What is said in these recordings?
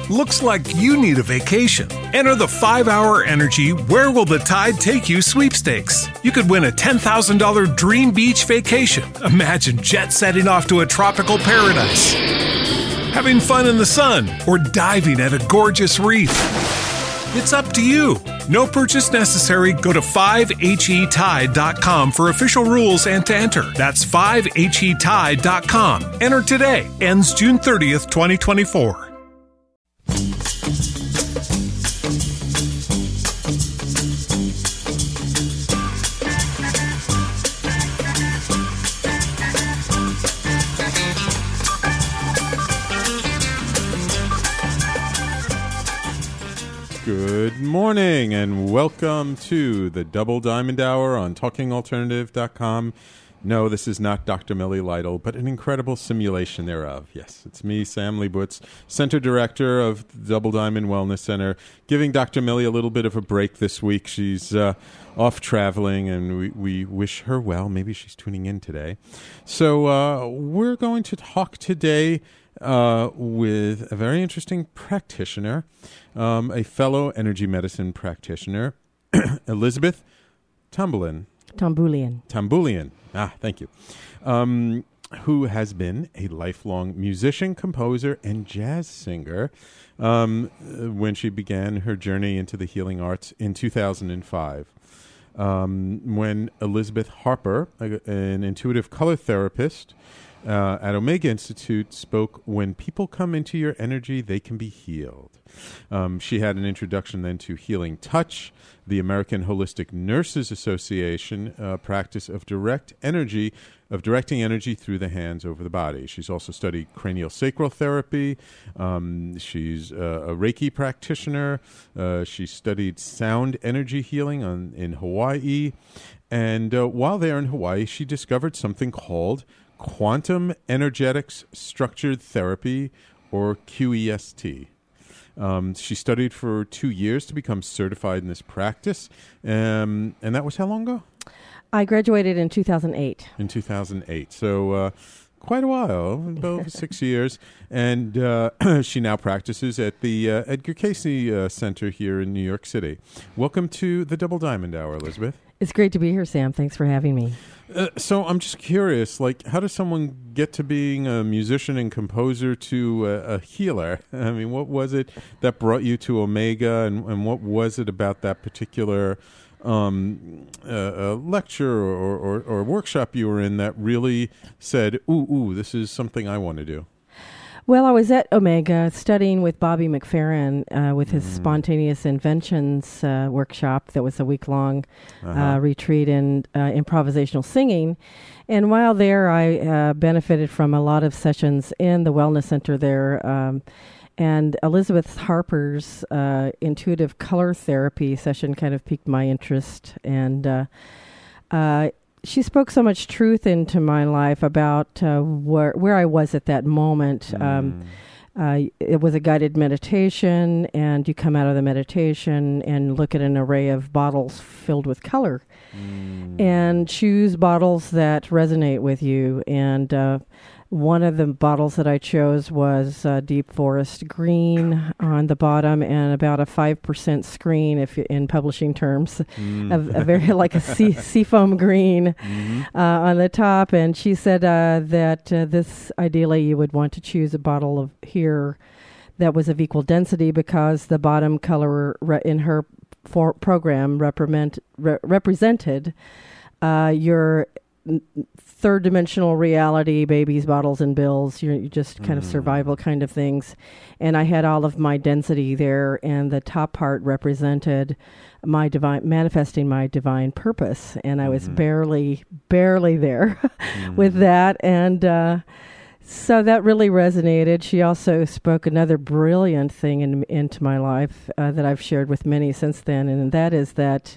Looks like you need a vacation. Enter the 5-Hour Energy Where Will the Tide Take You sweepstakes. You could win a $10,000 dream beach vacation. Imagine jet setting off to a tropical paradise, having fun in the sun, or diving at a gorgeous reef. It's up to you. No purchase necessary. Go to 5HETide.com for official rules and to enter. That's 5HETide.com. Enter today. Ends June 30th, 2024. Good morning and welcome to the Double Diamond Hour on TalkingAlternative.com. No, this is not Dr. Millie Lytle, but an incredible simulation thereof. Yes, it's me, Sam Leibowitz, Center Director of the Double Diamond Wellness Center, giving Dr. Millie a little bit of a break this week. She's off traveling, and we wish her well. Maybe she's tuning in today. So we're going to talk today with a very interesting practitioner, a fellow energy medicine practitioner, Elizabeth Tamboulian. Thank you. Who has been a lifelong musician, composer, and jazz singer when she began her journey into the healing arts in 2005. When Elizabeth Harper, an intuitive color therapist, at Omega Institute, spoke, "When people come into your energy, they can be healed." She had an introduction then to Healing Touch, the American Holistic Nurses Association practice of directing energy through the hands over the body. She's also studied cranial sacral therapy. She's a Reiki practitioner. She studied sound energy healing in Hawaii. And while there in Hawaii, she discovered something called Quantum Energetics Structured Therapy, or QEST. She studied for 2 years to become certified in this practice. And that was how long ago? I graduated in 2008. In 2008. So quite a while, about 6 years. And she now practices at the Edgar Cayce Center here in New York City. Welcome to the Double Diamond Hour, Elizabeth. It's great to be here, Sam. Thanks for having me. So I'm just curious, how does someone get to being a musician and composer to a healer? I mean, what was it that brought you to Omega, and what was it about that particular lecture or workshop you were in that really said, ooh, this is something I want to do? Well, I was at Omega studying with Bobby McFerrin with his Spontaneous Inventions workshop that was a week-long retreat in improvisational singing. And while there, I benefited from a lot of sessions in the Wellness Center there. And Elizabeth Harper's intuitive color therapy session kind of piqued my interest. And she spoke so much truth into my life about where I was at that moment. It was a guided meditation, and you come out of the meditation and look at an array of bottles filled with color and choose bottles that resonate with you. And one of the bottles that I chose was Deep Forest Green on the bottom, and about a 5% screen, if in publishing terms, a very like a seafoam green on the top. And she said that this ideally you would want to choose a bottle of here that was of equal density, because the bottom color in her program represented your third dimensional reality, babies, bottles, and bills. You're just kind of survival kind of things. And I had all of my density there, and the top part represented my manifesting my divine purpose. And I was barely there with that. And so that really resonated. She also spoke another brilliant thing into my life that I've shared with many since then. And that is that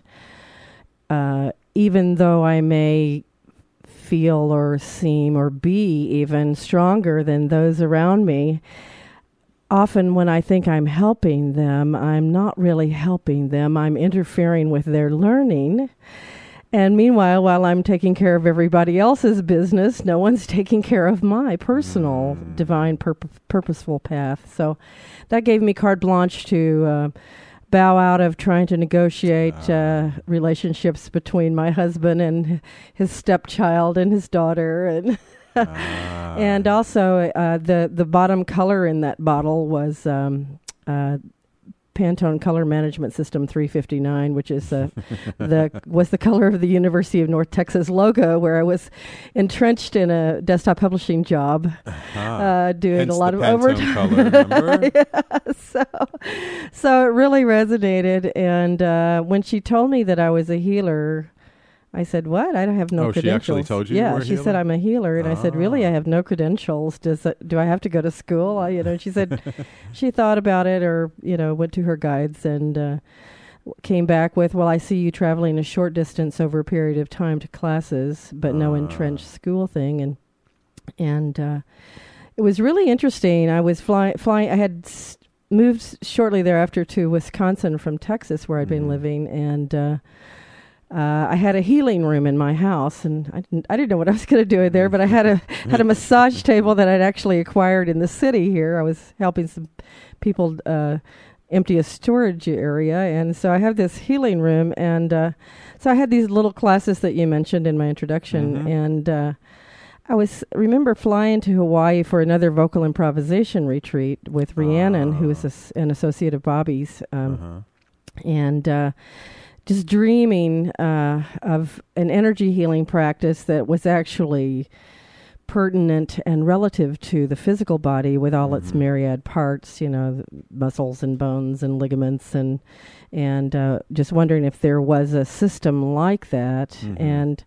even though I may feel or seem or be even stronger than those around me, often when I think I'm helping them, I'm not really helping them. I'm interfering with their learning. And meanwhile, while I'm taking care of everybody else's business, no one's taking care of my personal, divine, purposeful path. So that gave me carte blanche to bow out of trying to negotiate relationships between my husband and his stepchild and his daughter. And and also the bottom color in that bottle was Pantone Color Management System 359, which is was the color of the University of North Texas logo, where I was entrenched in a desktop publishing job, doing Hence a lot the of Pantone overtime. color, remember? Yeah, so it really resonated. And when she told me that I was a healer, I said, "What? I don't have no credentials." She actually told you? Yeah, you were a she healer? said I'm a healer, and I said, "Really? I have no credentials. Do I have to go to school?" She said she thought about it, or went to her guides and came back with, "Well, I see you traveling a short distance over a period of time to classes, but no entrenched school thing." And it was really interesting. I was flying. I had moved shortly thereafter to Wisconsin from Texas, where I'd been living, and I had a healing room in my house, and I didn't know what I was going to do there, but I had a massage table that I'd actually acquired in the city here. I was helping some people empty a storage area, and so I have this healing room, and so I had these little classes that you mentioned in my introduction, and I remember flying to Hawaii for another vocal improvisation retreat with Rhiannon, who is an associate of Bobby's, and just dreaming of an energy healing practice that was actually pertinent and relative to the physical body with all its myriad parts, muscles and bones and ligaments, and just wondering if there was a system like that. And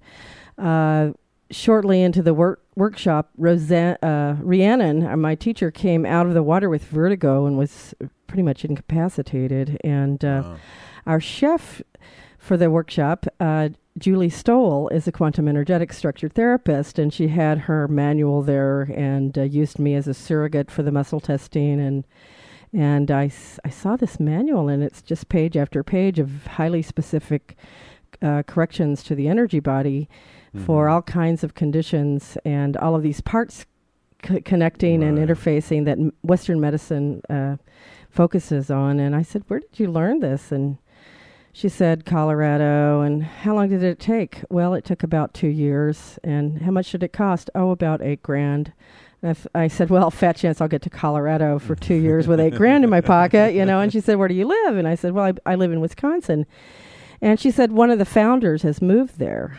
shortly into the workshop, Rhiannon, my teacher, came out of the water with vertigo and was pretty much incapacitated. And our chef for the workshop, Julie Stoll, is a quantum energetic structure therapist, and she had her manual there and used me as a surrogate for the muscle testing. And I saw this manual, and it's just page after page of highly specific corrections to the energy body for all kinds of conditions, and all of these parts connecting and interfacing that Western medicine focuses on. And I said, "Where did you learn this?" And she said, "Colorado." And how long did it take? Well, it took about 2 years. And how much did it cost? Oh, about $8,000. And I said, "Well, fat chance I'll get to Colorado for 2 years with $8,000 in my pocket, And she said, "Where do you live?" And I said, "Well, I live in Wisconsin." And she said, "One of the founders has moved there."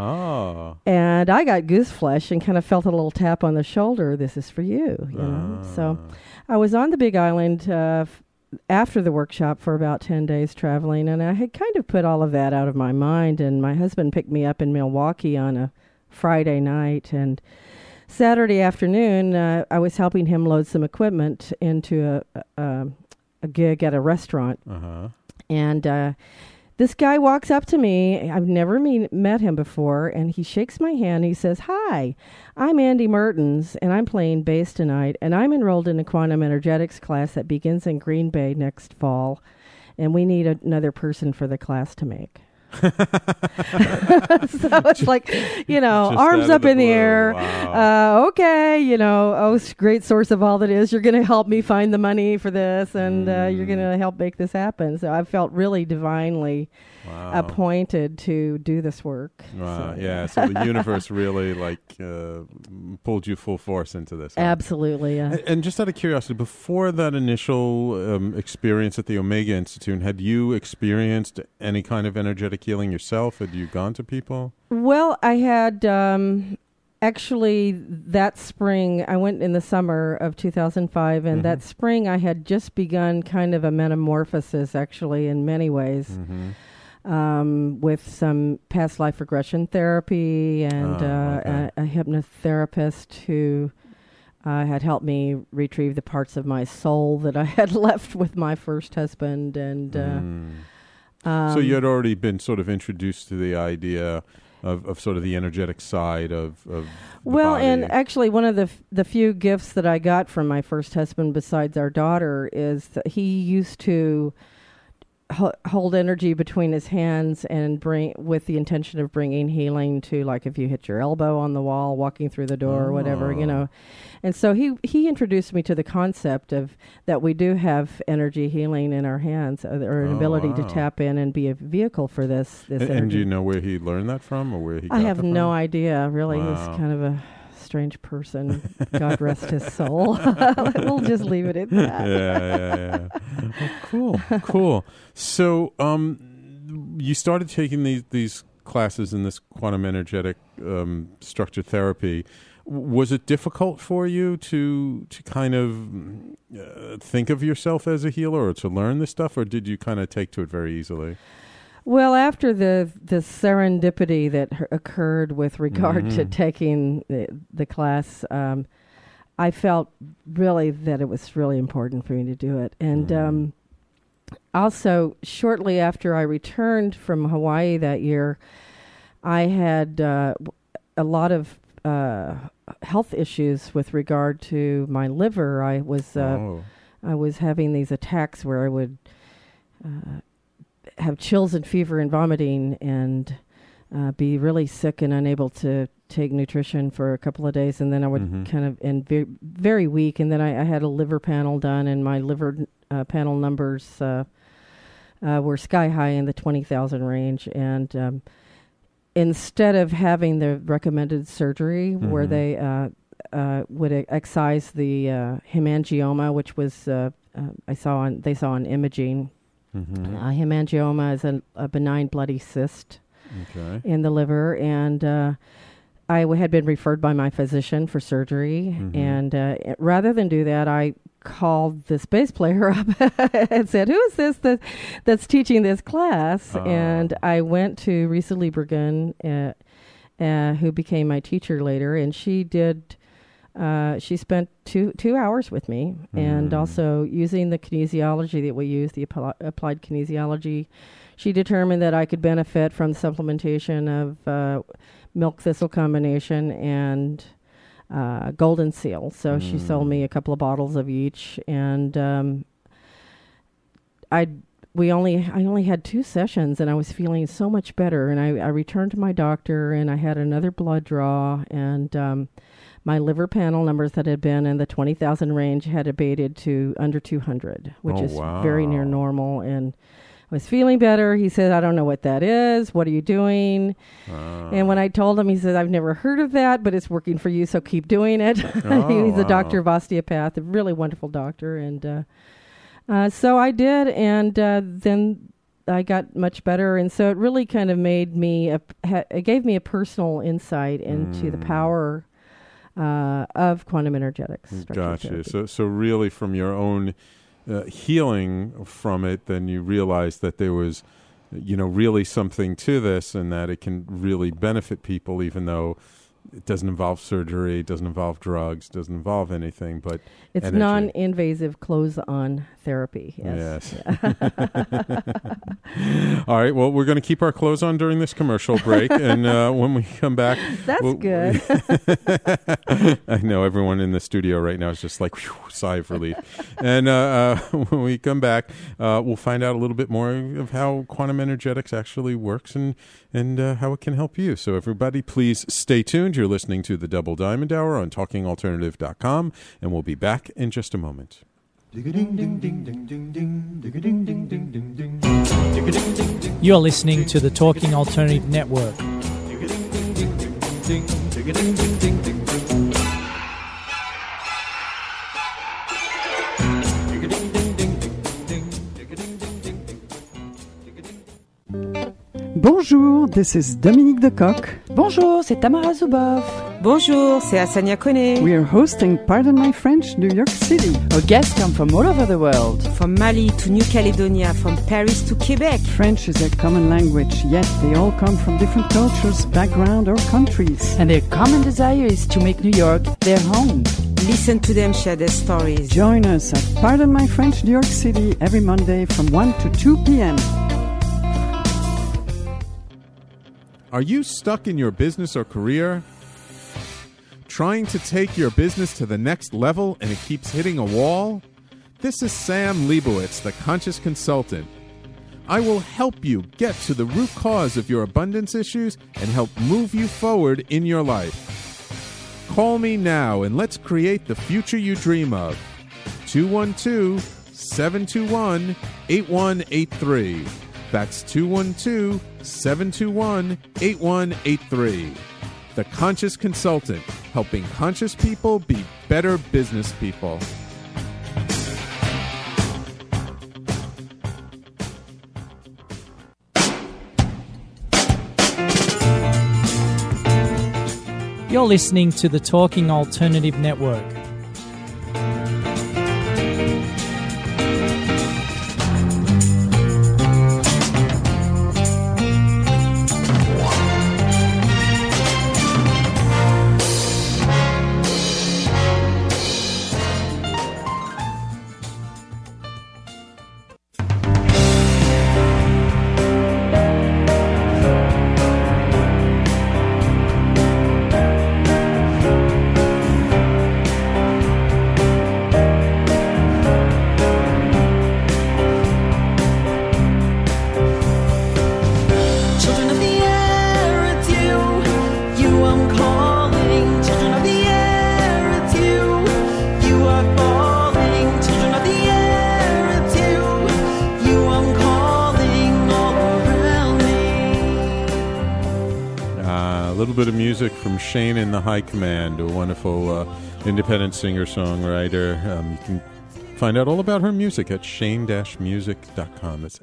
And I got goose flesh and kind of felt a little tap on the shoulder. "This is for you," So I was on the Big Island after the workshop for about 10 days traveling, and I had kind of put all of that out of my mind. And my husband picked me up in Milwaukee on a Friday night, and Saturday afternoon I was helping him load some equipment into a gig at a restaurant. And this guy walks up to me. I've never met him before, and he shakes my hand. He says, "Hi, I'm Andy Mertens, and I'm playing bass tonight, and I'm enrolled in a quantum energetics class that begins in Green Bay next fall, and we need another person for the class to make." So it's like, arms up in the air. Wow. Okay, great source of all that is. You're going to help me find the money for this, and you're going to help make this happen. So I felt really divinely appointed to do this work. Wow. So the universe really pulled you full force into this. Huh? Absolutely. Yeah. And just out of curiosity, before that initial experience at the Omega Institute, had you experienced any kind of energetic healing yourself? Had you gone to people? Well, I had actually that spring. I went in the summer of 2005, and that spring I had just begun kind of a metamorphosis, actually, in many ways. With some past life regression therapy and a hypnotherapist who had helped me retrieve the parts of my soul that I had left with my first husband. And so you had already been sort of introduced to the idea of sort of the energetic side of the body. And actually one of the few gifts that I got from my first husband besides our daughter is that he used to hold energy between his hands and bring, with the intention of bringing healing to, like, if you hit your elbow on the wall, walking through the door, or whatever, And so he introduced me to the concept of that we do have energy healing in our hands, or an ability to tap in and be a vehicle for this energy. And do you know where he learned that from, or where he got I have that from? no idea, really. He was kind of a strange person. God rest his soul. We'll just leave it at that. Yeah. Cool. So you started taking these classes in this quantum energetic structured therapy. Was it difficult for you to kind of think of yourself as a healer, or to learn this stuff, or did you kind of take to it very easily? Well, after the serendipity that occurred with regard to taking the class, I felt really that it was really important for me to do it. And also, shortly after I returned from Hawaii that year, I had a lot of health issues with regard to my liver. I was having these attacks where I would have chills and fever and vomiting, and be really sick and unable to take nutrition for a couple of days, and then I would kind of, and very weak, and then I had a liver panel done, and my liver panel numbers were sky high in the 20,000 range, and instead of having the recommended surgery where they would excise the hemangioma, which was they saw on imaging. Hemangioma is a benign bloody cyst in the liver, and I had been referred by my physician for surgery, and rather than do that, I called this bass player up and said, "Who is this that's teaching this class?" And I went to Risa Liebergen, who became my teacher later, and she did. She spent two hours with me, and also using the kinesiology that we use, the applied kinesiology, she determined that I could benefit from the supplementation of milk thistle combination and golden seal. So she sold me a couple of bottles of each, and I only had 2 sessions, and I was feeling so much better. And I returned to my doctor, and I had another blood draw, and my liver panel numbers that had been in the 20,000 range had abated to under 200, which is very near normal. And I was feeling better. He said, "I don't know what that is. What are you doing?" And when I told him, he said, "I've never heard of that, but it's working for you, so keep doing it." He's a doctor of osteopath, a really wonderful doctor. And so I did, and then I got much better. And so it really kind of made me, it gave me a personal insight into the power of quantum energetics. Gotcha. So really, from your own healing from it, then you realized that there was, really something to this, and that it can really benefit people, even though it doesn't involve surgery, it doesn't involve drugs, doesn't involve anything, but it's energy. Non-invasive close-on therapy. Yes. All right. Well, we're going to keep our clothes on during this commercial break, and when we come back, that's good. I know everyone in the studio right now is just like, whew, sigh of relief. And when we come back, we'll find out a little bit more of how quantum energetics actually works and how it can help you. So everybody, please stay tuned. You're listening to the Double Diamond Hour on TalkingAlternative.com, and we'll be back in just a moment. You're listening to the Talking Alternative Network. Bonjour, this is Dominique Decoq. Bonjour, c'est Tamara Zuboff. Bonjour, c'est Asania Kone. We are hosting Pardon My French, New York City. Our guests come from all over the world. From Mali to New Caledonia, from Paris to Quebec. French is a common language, yet they all come from different cultures, background, or countries. And their common desire is to make New York their home. Listen to them share their stories. Join us at Pardon My French, New York City every Monday from 1 to 2 p.m. Are you stuck in your business or career? Trying to take your business to the next level and it keeps hitting a wall? This is Sam Leibowitz, the Conscious Consultant. I will help you get to the root cause of your abundance issues and help move you forward in your life. Call me now and let's create the future you dream of. 212-721-8183. That's 212-721-8183. The Conscious Consultant, helping conscious people be better business people. You're listening to the Talking Alternative Network. From Shane in the High Command, a wonderful independent singer-songwriter. You can find out all about her music at shane-music.com. That's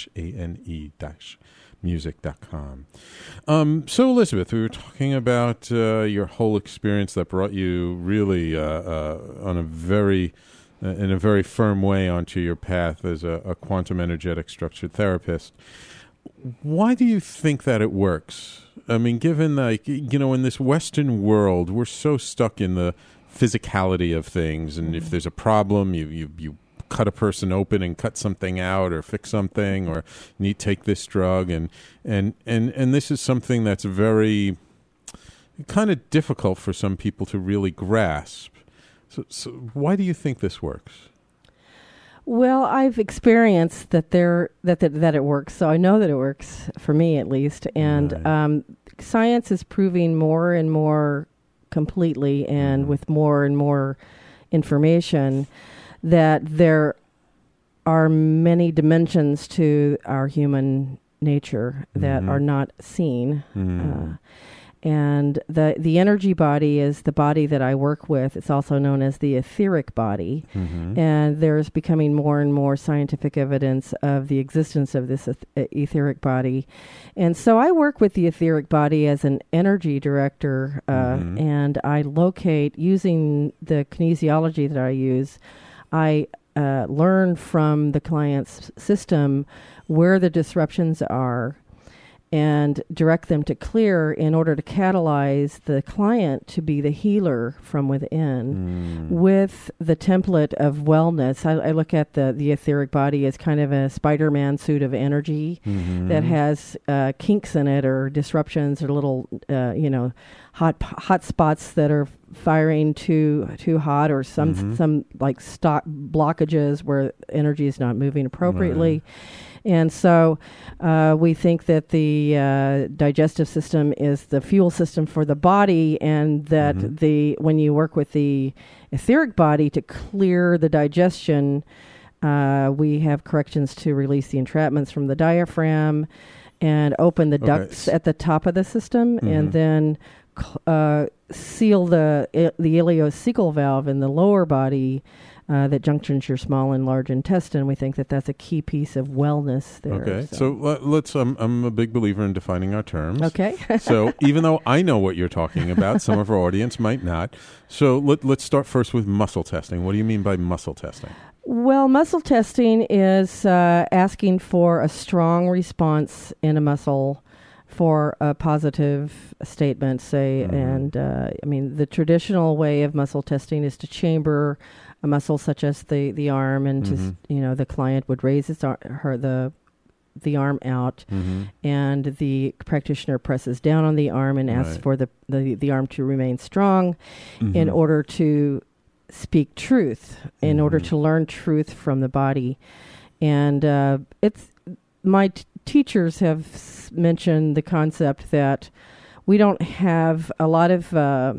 shane-music.com. So, Elizabeth, we were talking about your whole experience that brought you really on a very in a very firm way onto your path as a quantum energetic structured therapist. Why do you think that it works? I mean, given in this Western world, we're so stuck in the physicality of things, and if there's a problem, you cut a person open and cut something out, or fix something, or need take this drug, and this is something that's very kind of difficult for some people to really grasp. So why do you think this works? Well, I've experienced that it works, so I know that it works for me at least. And science is proving more and more completely, and with more and more information, that there are many dimensions to our human nature that are not seen. And the energy body is the body that I work with. It's also known as the etheric body. And there's becoming more and more scientific evidence of the existence of this etheric body. And so I work with the etheric body as an energy director, and I locate, using the kinesiology that I use, I learn from the client's system where the disruptions are, and direct them to clear in order to catalyze the client to be the healer from within with the template of wellness. I look at the etheric body as kind of a Spider-Man suit of energy that has kinks in it, or disruptions, or little, hot spots that are firing too hot, or some like stock blockages where energy is not moving appropriately. And so we think that the digestive system is the fuel system for the body, and that when you work with the etheric body to clear the digestion, we have corrections to release the entrapments from the diaphragm and open the ducts at the top of the system, and then seal the ileocecal valve in the lower body that junctions your small and large intestine. We think that that's a key piece of wellness there. Okay, so let's. I'm a big believer in defining our terms. Okay. So even though I know what you're talking about, some of our audience might not. So let's start first with muscle testing. What do you mean by muscle testing? Well, muscle testing is asking for a strong response in a muscle for a positive statement, say. And the traditional way of muscle testing is to chamber a muscle such as the arm, and the client would raise the arm out, and the practitioner presses down on the arm and asks for the arm to remain strong in order to speak truth, in order to learn truth from the body. And my teachers have mentioned the concept that we don't have a lot of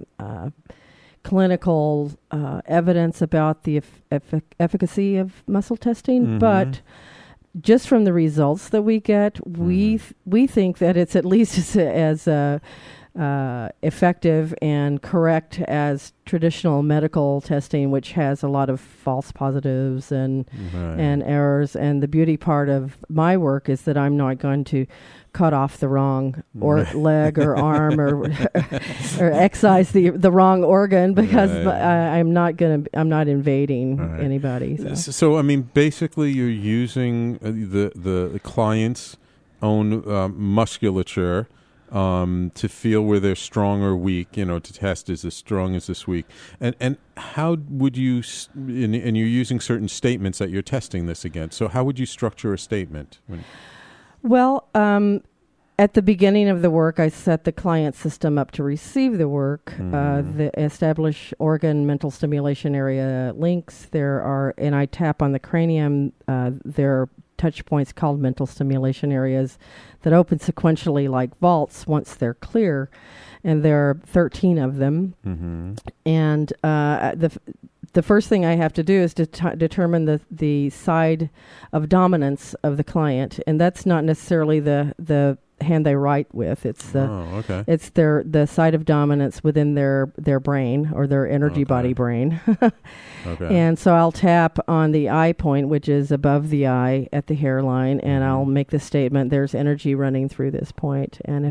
clinical evidence about the efficacy of muscle testing, but just from the results that we get, we think that it's at least as effective and correct as traditional medical testing, which has a lot of false positives and errors. And the beauty part of my work is that I'm not going to cut off the wrong leg or arm or excise the wrong organ, because I'm not invading anybody. So I mean, basically, you're using the client's own musculature to feel where they're strong or weak, to test is this strong, is this weak. And how would you, and you're using certain statements that you're testing this against, so how would you structure a statement? Well, at the beginning of the work, I set the client system up to receive the work. The establish organ mental stimulation area links. And I tap on the cranium. There are touch points called mental stimulation areas that open sequentially like vaults once they're clear, and there are 13 of them. And the first thing I have to do is to determine the side of dominance of the client, and that's not necessarily the hand they write with. It's it's the side of dominance within their brain, or their energy body brain. And so I'll tap on the eye point, which is above the eye at the hairline, and I'll make the statement, there's energy running through this point. And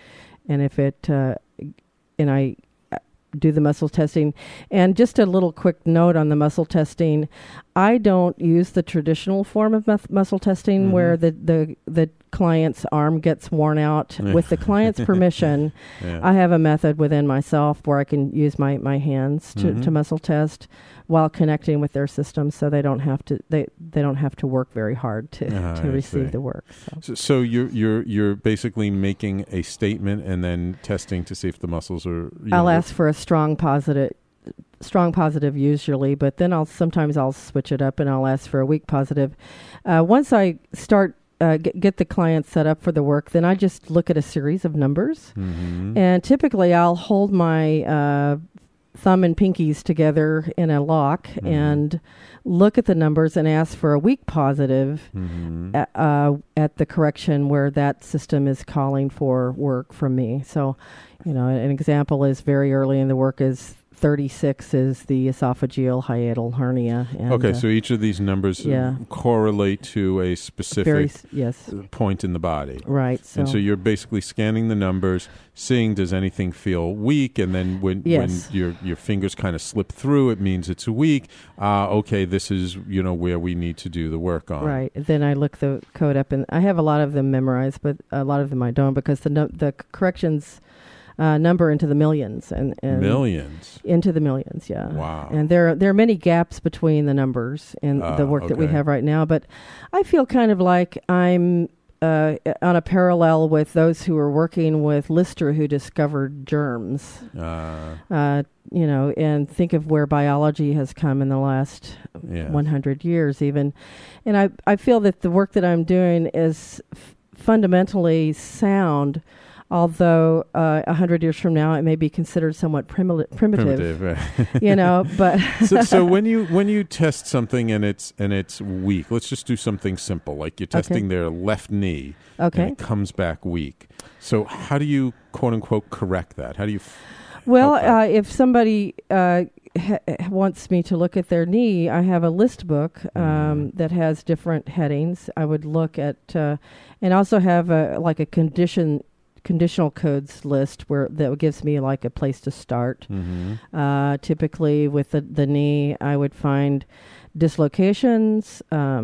I do the muscle testing. And just a little quick note on the muscle testing, I don't use the traditional form of muscle testing where the client's arm gets worn out. With the client's permission, I have a method within myself where I can use my hands to muscle test while connecting with their system, so they don't have to work very hard to receive the work. So you're basically making a statement and then testing to see if the muscles are. I'll ask for a strong positive usually, but then I'll switch it up and I'll ask for a weak positive. Once I start get the client set up for the work, then I just look at a series of numbers, and typically I'll hold my thumb and pinkies together in a lock and look at the numbers and ask for a weak positive at the correction where that system is calling for work from me. So, an example is very early in the work is 36 is the esophageal hiatal hernia. And, so each of these numbers correlate to a specific point in the body. Right. And so you're basically scanning the numbers, seeing does anything feel weak, and then when your fingers kind of slip through, it means it's weak. This is where we need to do the work on. Right. Then I look the code up, and I have a lot of them memorized, but a lot of them I don't, because the corrections number into the millions and millions into the millions. Yeah. Wow. And there are many gaps between the numbers in the work that we have right now, but I feel kind of like I'm on a parallel with those who are working with Lister, who discovered germs. And think of where biology has come in the last 100 years even. And I feel that the work that I'm doing is fundamentally sound, although 100 years from now it may be considered somewhat primitive, right. But so when you test something and it's weak, let's just do something simple, like you're testing their left knee, and it comes back weak. So how do you quote unquote correct that? How do you? If somebody wants me to look at their knee, I have a list book that has different headings. I would look at and also have a conditional codes list that gives me like a place to start. Typically with the knee, I would find dislocations,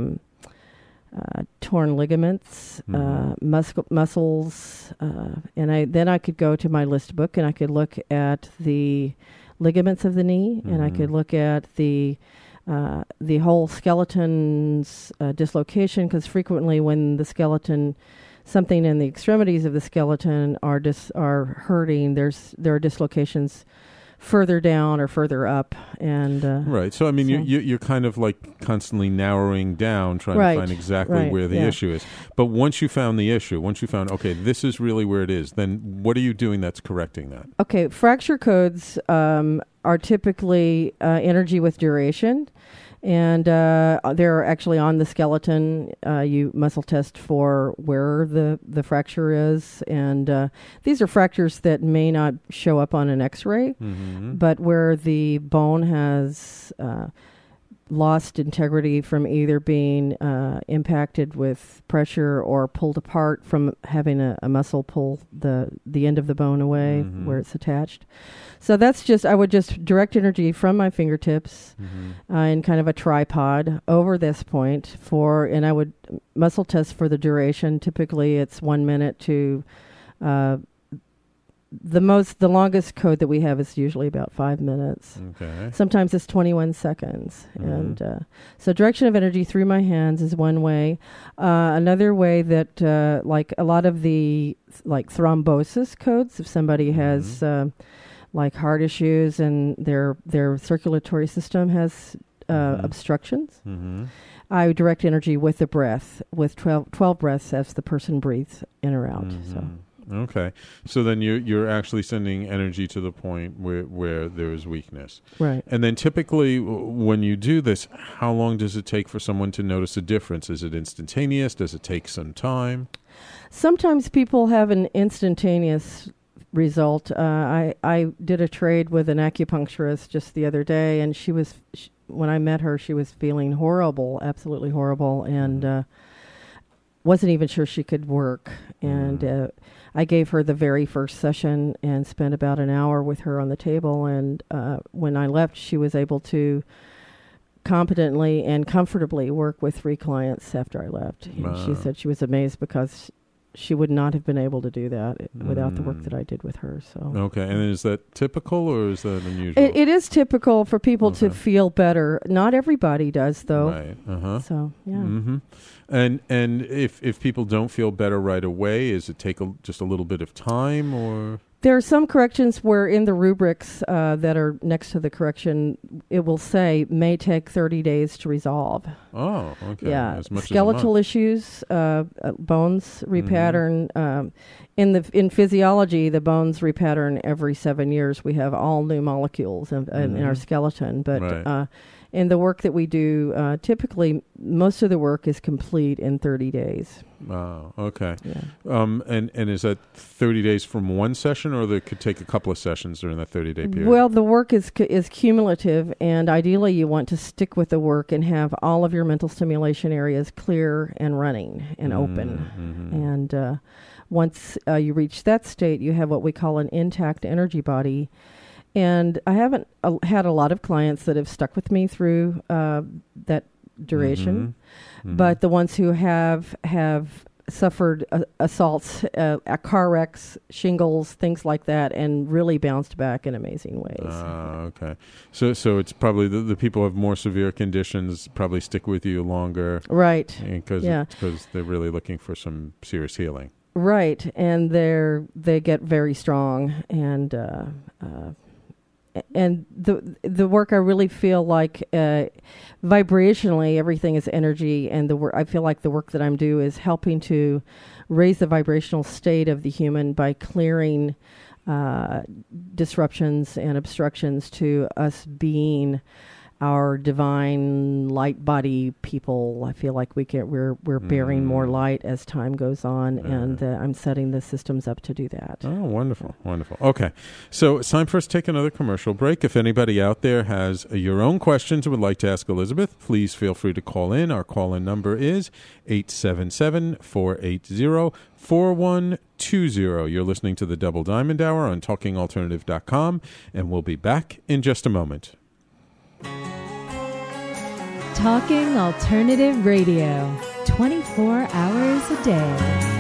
torn ligaments, muscles, and then I could go to my list book and I could look at the ligaments of the knee, and I could look at the whole skeleton's dislocation, because frequently when the skeleton, something in the extremities of the skeleton are hurting, there are dislocations further down or further up. And right. So, I mean, you're kind of like constantly narrowing down, trying to find exactly where the issue is. But once you found the issue, once you found, okay, this is really where it is, then what are you doing that's correcting that? Okay, fracture codes are typically energy with duration. And they're actually on the skeleton. You muscle test for where the fracture is. And these are fractures that may not show up on an X-ray, but where the bone has lost integrity from either being impacted with pressure or pulled apart from having a muscle pull the end of the bone away where it's attached. So I would just direct energy from my fingertips in kind of a tripod over this point and I would muscle test for the duration. Typically it's 1 minute to the longest code that we have is usually about 5 minutes. Okay. Sometimes it's 21 seconds. And so direction of energy through my hands is one way. Another way that like a lot of the like thrombosis codes, if somebody has like heart issues and their circulatory system has obstructions, I direct energy with the breath, with 12 breaths as the person breathes in or out. So. Okay. So then you're actually sending energy to the point where there is weakness. Right. And then typically when you do this, how long does it take for someone to notice a difference? Is it instantaneous? Does it take some time? Sometimes people have an instantaneous result. I did a trade with an acupuncturist just the other day, and when I met her, she was feeling horrible, absolutely horrible, and wasn't even sure she could work. And I gave her the very first session and spent about an hour with her on the table. And when I left, she was able to competently and comfortably work with 3 clients after I left. And she said she was amazed because she would not have been able to do that without the work that I did with her. So okay, and is that typical or is that unusual? It is typical for people to feel better. Not everybody does, though. Right. So yeah. And if people don't feel better right away, is it take just a little bit of time or? There are some corrections where in the rubrics that are next to the correction, it will say may take 30 days to resolve. Oh, okay. Yeah, as much skeletal as issues, bones repattern. In physiology, the bones repattern every 7 years. We have all new molecules in our skeleton, but in the work that we do, typically most of the work is complete in 30 days. Oh, okay. Yeah. And is that 30 days from one session, or that could take a couple of sessions during that 30-day period? Well, the work is cumulative, and ideally you want to stick with the work and have all of your mental stimulation areas clear and running and open. And once you reach that state, you have what we call an intact energy body. And I haven't had a lot of clients that have stuck with me through that duration, but the ones who have suffered assaults, car wrecks, shingles, things like that, and really bounced back in amazing ways. Okay. So it's probably the people who have more severe conditions probably stick with you longer. Right. Because they're really looking for some serious healing. Right. And they get very strong, and the work, I really feel like vibrationally everything is energy, and I feel like the work that I'm doing is helping to raise the vibrational state of the human by clearing disruptions and obstructions to us being our divine light body people. I feel like we're bearing more light as time goes on, and I'm setting the systems up to do that. Oh, wonderful, wonderful. Okay, so it's time for us to take another commercial break. If anybody out there has your own questions and would like to ask Elizabeth, please feel free to call in. Our call-in number is 877-480-4120. You're listening to the Double Diamond Hour on TalkingAlternative.com, and we'll be back in just a moment. Talking Alternative Radio, 24 hours a day.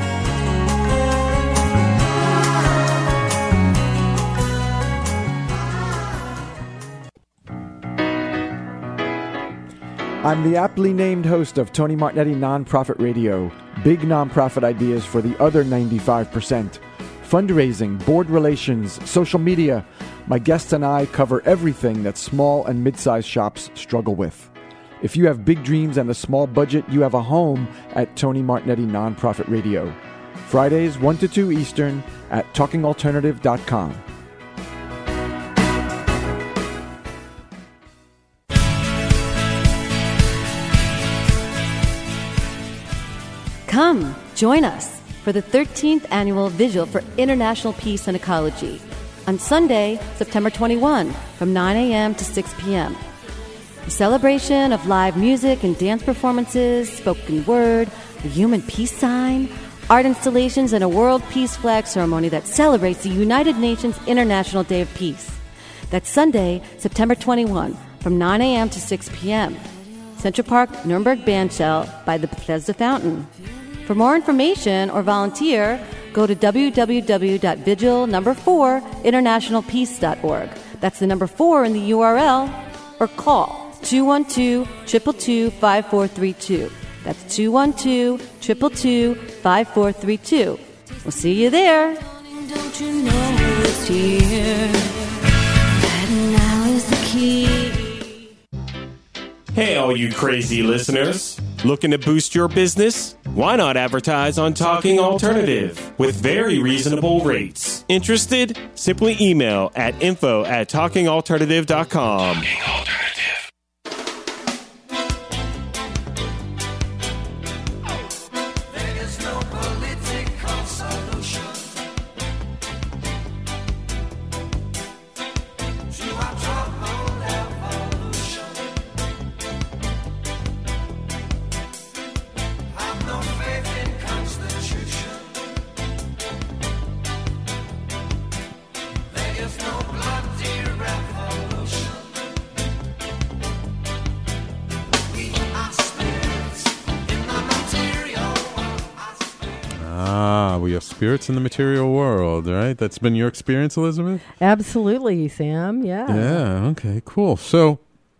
I'm the aptly named host of Tony Martignetti Nonprofit Radio. Big nonprofit ideas for the other 95%. Fundraising, board relations, social media. My guests and I cover everything that small and mid-sized shops struggle with. If you have big dreams and a small budget, you have a home at Tony Martignetti Nonprofit Radio. Fridays 1 to 2 Eastern at talkingalternative.com. Come, join us for the 13th Annual Vigil for International Peace and Ecology on Sunday, September 21, from 9 a.m. to 6 p.m. A celebration of live music and dance performances, spoken word, the human peace sign, art installations, and a world peace flag ceremony that celebrates the United Nations International Day of Peace. That's Sunday, September 21, from 9 a.m. to 6 p.m. Central Park, Nuremberg Bandshell by the Bethesda Fountain. For more information or volunteer, go to www.vigil4internationalpeace.org. That's the number 4 in the URL, or call 212-222-5432. That's 212-222-5432. We'll see you there. Don't you know it's here? That now is the key. Hey, all you crazy listeners. Looking to boost your business? Why not advertise on Talking Alternative with very reasonable rates? Interested? Simply email at info@talkingalternative.com. Talking Alternative. We are spirits in the material world, right? That's been your experience, Elizabeth? Absolutely, Sam. Yeah. Yeah. Okay. Cool. So,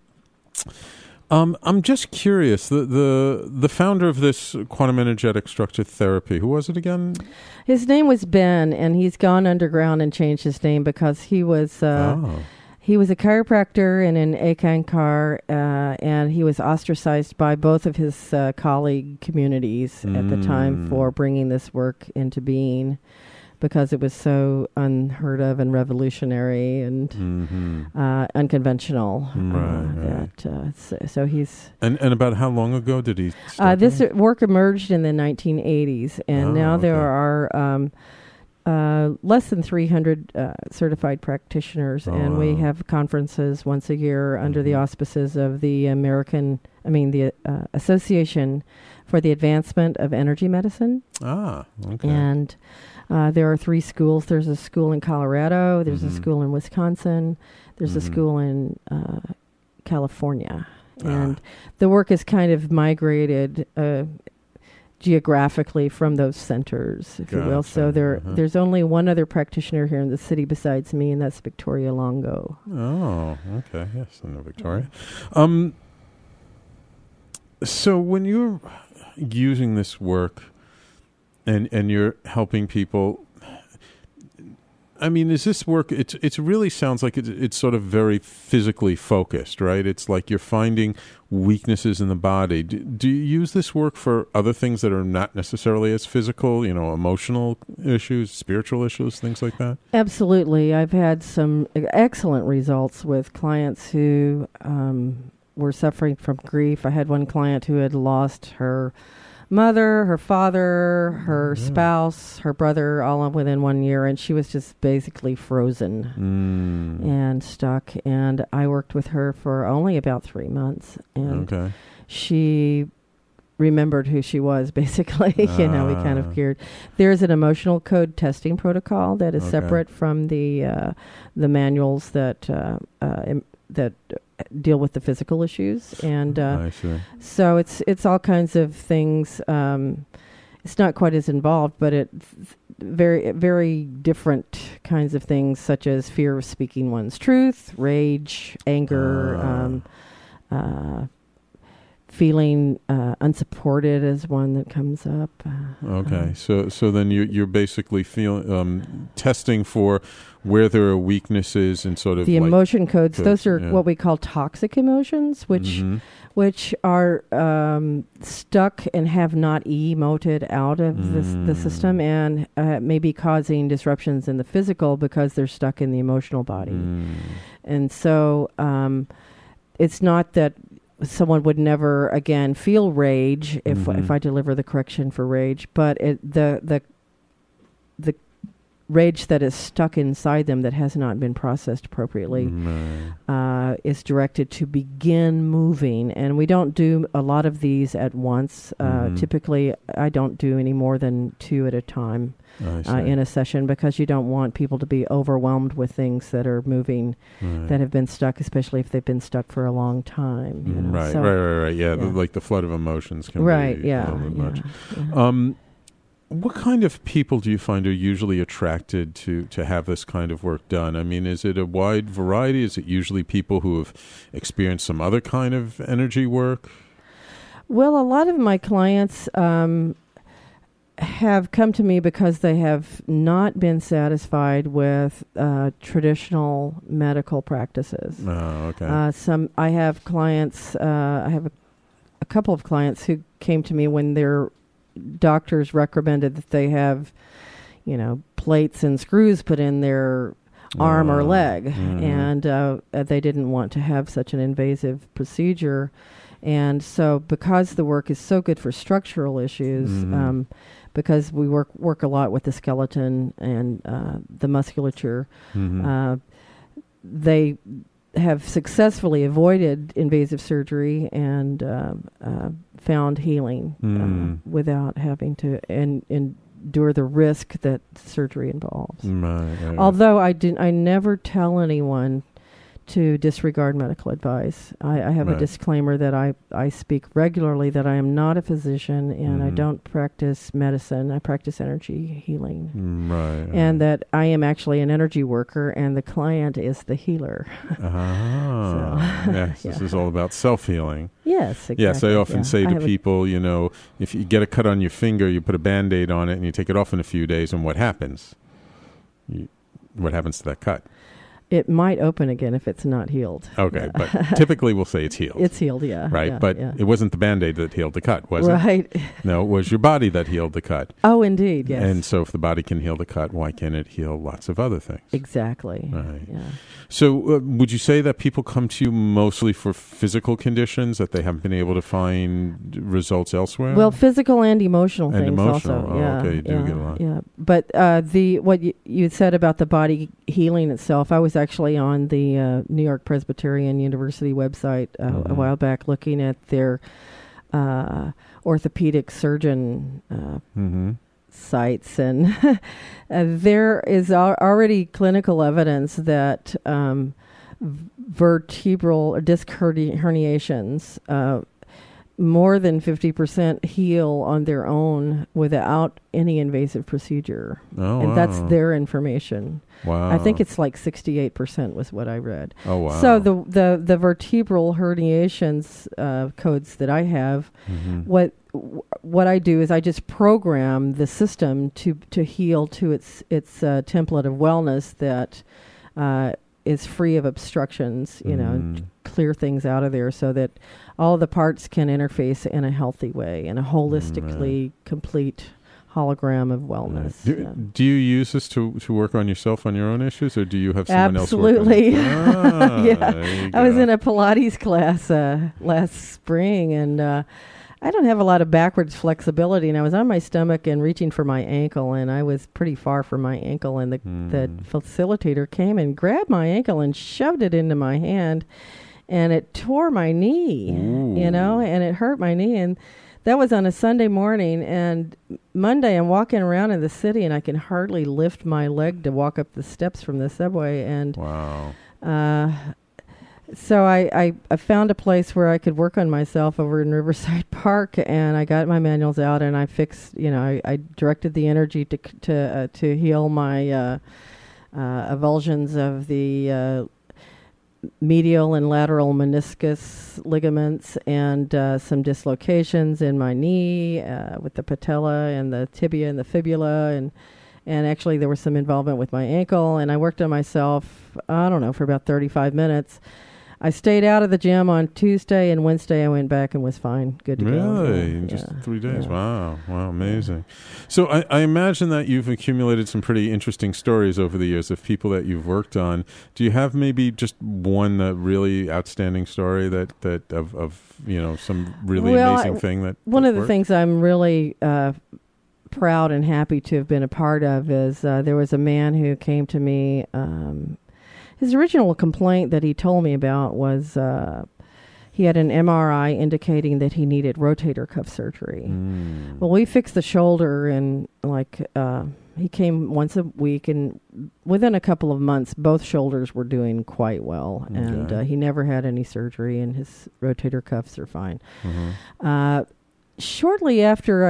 I'm just curious. The founder of this quantum energetic structure therapy, who was it again? His name was Ben, and he's gone underground and changed his name because he was he was a chiropractor in an Ekankar, and he was ostracized by both of his colleague communities at the time for bringing this work into being, because it was so unheard of and revolutionary and unconventional. So he's... And about how long ago did he start this work emerged in the 1980s, and now there are... less than 300 certified practitioners, and we have conferences once a year under the auspices of the Association for the Advancement of Energy Medicine. Okay. And there are 3 schools. There's a school in Colorado, there's a school in Wisconsin, there's a school in California. And the work is kind of migrated geographically from those centers, if you will. So there's only one other practitioner here in the city besides me, and that's Victoria Longo. Oh, okay. Yes, I know Victoria. So when you're using this work and you're helping people, I mean, is this work, it really sounds like it's sort of very physically focused, right? It's like you're finding weaknesses in the body. Do you use this work for other things that are not necessarily as physical, emotional issues, spiritual issues, things like that? Absolutely. I've had some excellent results with clients who were suffering from grief. I had one client who had lost her mother, her father, her spouse, her brother, all within 1 year, and she was just basically frozen and stuck. And I worked with her for only about 3 months, and she remembered who she was, basically. We kind of cured. There's an emotional code testing protocol that is separate from the manuals that deal with the physical issues, and so it's all kinds of things. It's not quite as involved, but it's very, very different kinds of things, such as fear of speaking one's truth, rage, anger, feeling unsupported is one that comes up. Okay, so then you're basically feeling testing for where there are weaknesses and sort of the emotion codes. Those are what we call toxic emotions, which are stuck and have not emoted out of the system, and may be causing disruptions in the physical because they're stuck in the emotional body. And so it's not that someone would never again feel rage if I deliver the correction for rage, but the rage that is stuck inside them that has not been processed appropriately is directed to begin moving. And we don't do a lot of these at once. Typically, I don't do any more than 2 at a time in a session, because you don't want people to be overwhelmed with things that are moving that have been stuck, especially if they've been stuck for a long time. You know? Right. Yeah, like the flood of emotions can be a little bit much. What kind of people do you find are usually attracted to have this kind of work done? I mean, is it a wide variety? Is it usually people who have experienced some other kind of energy work? Well, a lot of my clients have come to me because they have not been satisfied with traditional medical practices. Oh, okay. I have clients. I have a couple of clients who came to me when their doctors recommended that they have, plates and screws put in their arm or leg, and they didn't want to have such an invasive procedure. And so, because the work is so good for structural issues, because we work a lot with the skeleton and the musculature, they have successfully avoided invasive surgery and found healing without having to endure the risk that surgery involves. Right. Although I never tell anyone to disregard medical advice. I have a disclaimer that I speak regularly that I am not a physician and I don't practice medicine. I practice energy healing. And that I am actually an energy worker and the client is the healer. Yes, this is all about self-healing. Yes, exactly. Yes, I often say to people, if you get a cut on your finger, you put a Band-Aid on it and you take it off in a few days, and what happens? What happens to that cut? It might open again if it's not healed. Okay, but typically we'll say it's healed. It's healed, yeah. Right, yeah, but it wasn't the Band-Aid that healed the cut, was it? Right. No, it was your body that healed the cut. Oh, indeed, yes. And so if the body can heal the cut, why can't it heal lots of other things? Exactly. Right. Yeah. So would you say that people come to you mostly for physical conditions, that they haven't been able to find results elsewhere? Well, physical and emotional things also. Okay, you do get a lot. Yeah, but what you said about the body healing itself, I was actually on the New York Presbyterian University website a while back looking at their orthopedic surgeon sites, and there is already clinical evidence that vertebral or disc herniations more than 50% heal on their own without any invasive procedure. And that's their information. Wow. I think it's like 68% was what I read. Oh, wow. So the vertebral herniations codes that I have, what I do is I just program the system to heal to its template of wellness that is free of obstructions, clear things out of there so that all the parts can interface in a healthy way, in a holistically complete hologram of wellness. Do you use this to work on yourself on your own issues, or do you have someone else work on Absolutely. Yeah. I was in a Pilates class last spring, and I don't have a lot of backwards flexibility, and I was on my stomach and reaching for my ankle, and I was pretty far from my ankle, and the facilitator came and grabbed my ankle and shoved it into my hand, and it tore my knee, and it hurt my knee, and that was on a Sunday morning, and Monday I'm walking around in the city, and I can hardly lift my leg to walk up the steps from the subway, and so I found a place where I could work on myself over in Riverside Park, and I got my manuals out, and I fixed, I directed the energy to heal my avulsions of the medial and lateral meniscus ligaments and some dislocations in my knee with the patella and the tibia and the fibula, and actually there was some involvement with my ankle, and I worked on myself, I don't know, for about 35 minutes. I stayed out of the gym on Tuesday, and Wednesday I went back and was fine, good to go. Really? In just 3 days? Yeah. Wow, amazing. So I imagine that you've accumulated some pretty interesting stories over the years of people that you've worked on. Do you have maybe just one really outstanding story that of some really amazing thing that one of the things I'm really proud and happy to have been a part of is there was a man who came to me. His original complaint that he told me about was he had an MRI indicating that he needed rotator cuff surgery. Well, we fixed the shoulder, and he came once a week, and within a couple of months, both shoulders were doing quite well, and he never had any surgery, and his rotator cuffs are fine. Shortly after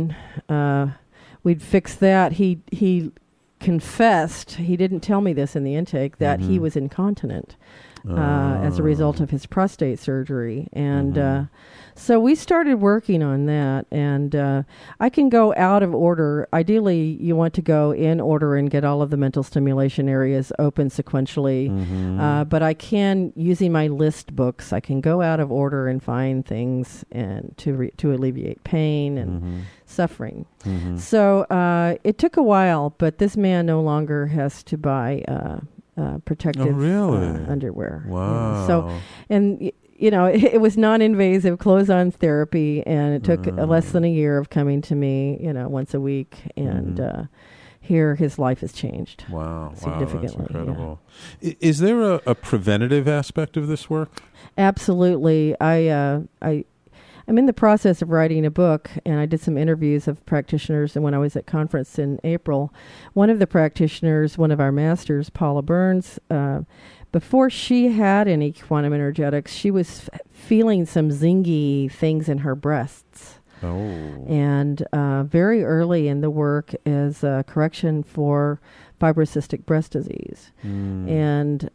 we'd fixed that, he confessed, he didn't tell me this in the intake, that he was incontinent as a result of his prostate surgery. And so we started working on that. And I can go out of order. Ideally, you want to go in order and get all of the mental stimulation areas open sequentially. But I can, using my list books, I can go out of order and find things and to alleviate pain and suffering. So it took a while, but this man no longer has to buy protective underwear. Wow. So, and it was non-invasive close-on therapy, and it took less than a year of coming to me, once a week, and here his life has changed. Significantly. That's incredible. Yeah. Is there a preventative aspect of this work? Absolutely. I'm in the process of writing a book, and I did some interviews of practitioners. And when I was at conference in April, one of the practitioners, one of our masters, Paula Burns, before she had any quantum energetics, she was feeling some zingy things in her breasts. And very early in the work is a correction for fibrocystic breast disease. And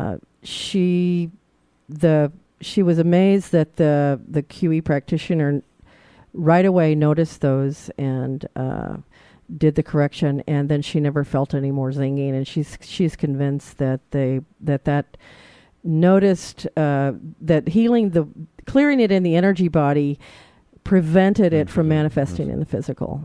she was amazed that the QE practitioner right away noticed those and did the correction, and then she never felt any more zinging. And she's convinced that that noticed that clearing it in the energy body prevented it from manifesting in the physical.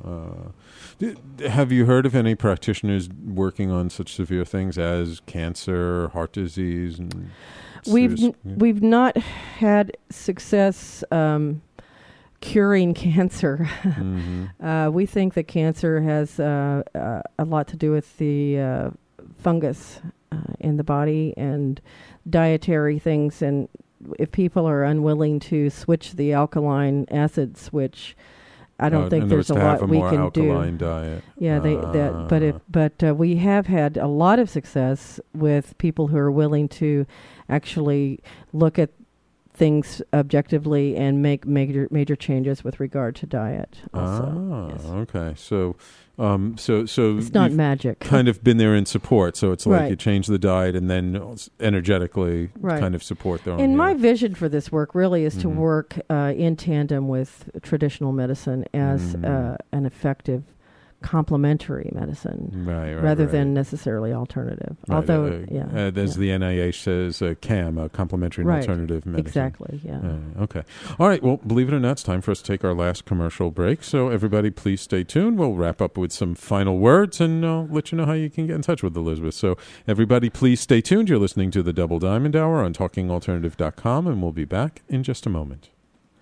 Have you heard of any practitioners working on such severe things as cancer, heart disease, and We've not had success curing cancer. We think that cancer has a lot to do with the fungus in the body and dietary things. And if people are unwilling to switch the alkaline acid switch, I don't think there's a lot we can do. Alkaline diet. Yeah, but we have had a lot of success with people who are willing to actually look at things objectively and make major changes with regard to diet. Also. Okay. So it's not magic. Kind of been there in support. So it's like you change the diet and then energetically kind of support their own. And my vision for this work really is to work in tandem with traditional medicine as an effective complementary medicine, rather than necessarily alternative. Although, as the NIH says, CAM, a complementary and alternative medicine. Exactly. Yeah. Okay. All right. Well, believe it or not, it's time for us to take our last commercial break. So everybody, please stay tuned. We'll wrap up with some final words, and I'll let you know how you can get in touch with Elizabeth. So everybody, please stay tuned. You're listening to the Double Diamond Hour on TalkingAlternative.com, and we'll be back in just a moment.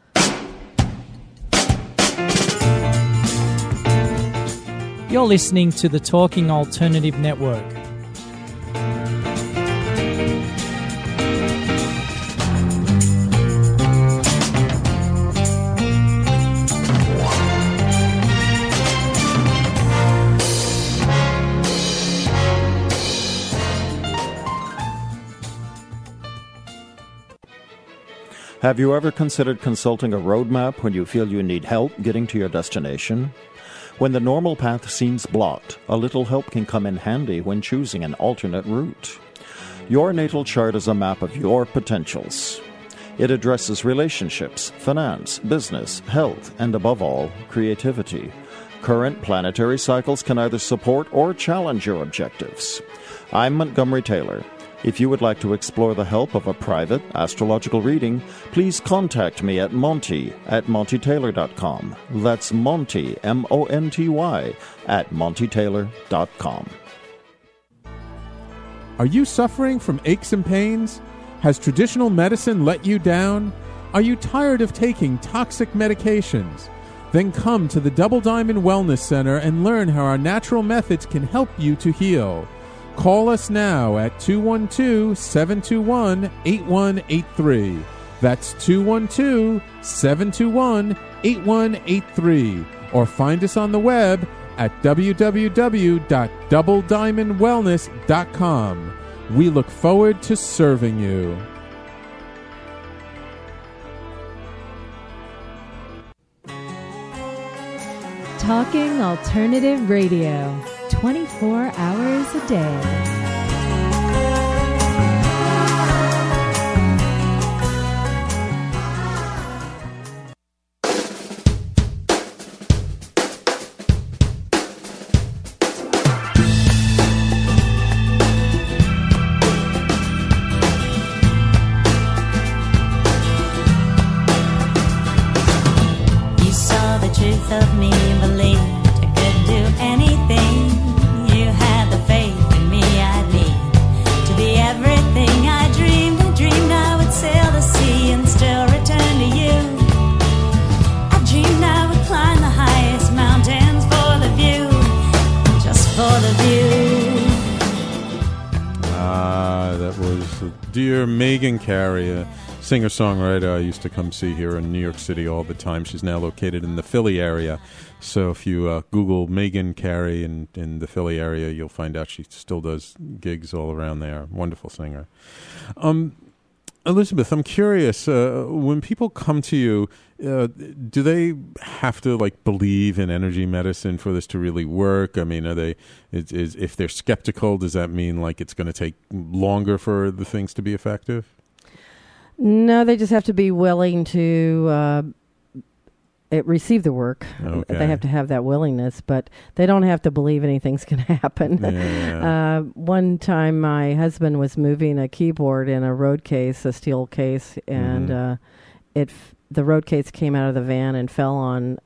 You're listening to the Talking Alternative Network. Have you ever considered consulting a roadmap when you feel you need help getting to your destination? When the normal path seems blocked, a little help can come in handy when choosing an alternate route. Your natal chart is a map of your potentials. It addresses relationships, finance, business, health, and above all, creativity. Current planetary cycles can either support or challenge your objectives. I'm Montgomery Taylor. If you would like to explore the help of a private astrological reading, please contact me at monty@montytaylor.com. That's Monty, M-O-N-T-Y, at montytaylor.com. Are you suffering from aches and pains? Has traditional medicine let you down? Are you tired of taking toxic medications? Then come to the Double Diamond Wellness Center and learn how our natural methods can help you to heal. Call us now at 212-721-8183. That's 212-721-8183. Or find us on the web at www.doublediamondwellness.com. We look forward to serving you. Talking Alternative Radio, 24 hours a day. Of me, believed I could do anything. You had the faith in me I'd need to be everything I dreamed. I dreamed I would sail the sea and still return to you. I dreamed I would climb the highest mountains for the view, just for the view. That was dear Megan Carey, singer-songwriter I used to come see here in New York City all the time. She's now located in the Philly area. So if you Google Megan Carey in the Philly area, you'll find out she still does gigs all around there. Wonderful singer. Elizabeth, I'm curious, when people come to you, do they have to believe in energy medicine for this to really work? I mean, if they're skeptical, does that mean it's going to take longer for the things to be effective? No, they just have to be willing to receive the work. Okay. They have to have that willingness, but they don't have to believe anything's going to happen. Yeah. One time my husband was moving a keyboard in a road case, a steel case, and the road case came out of the van and fell on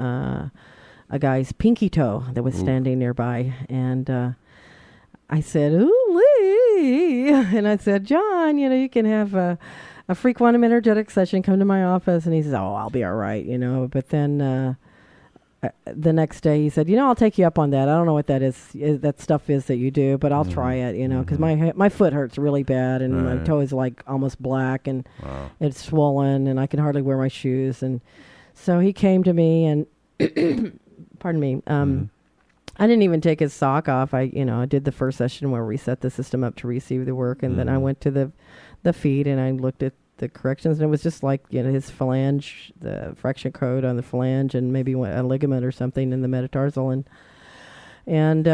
a guy's pinky toe that was standing nearby. And I said, ooh-lee. And I said, John, you can have a free quantum energetic session, come to my office. And he says, oh, I'll be all right, But then the next day he said, I'll take you up on that. I don't know what that is that stuff is that you do, but I'll try it, because my foot hurts really bad and my toe is almost black and it's swollen and I can hardly wear my shoes. And so he came to me and, pardon me, I didn't even take his sock off. I did the first session where we set the system up to receive the work. And then I went to the feet and I looked at the corrections, and it was just his phalange, the fraction code on the phalange, and maybe a ligament or something in the metatarsal, and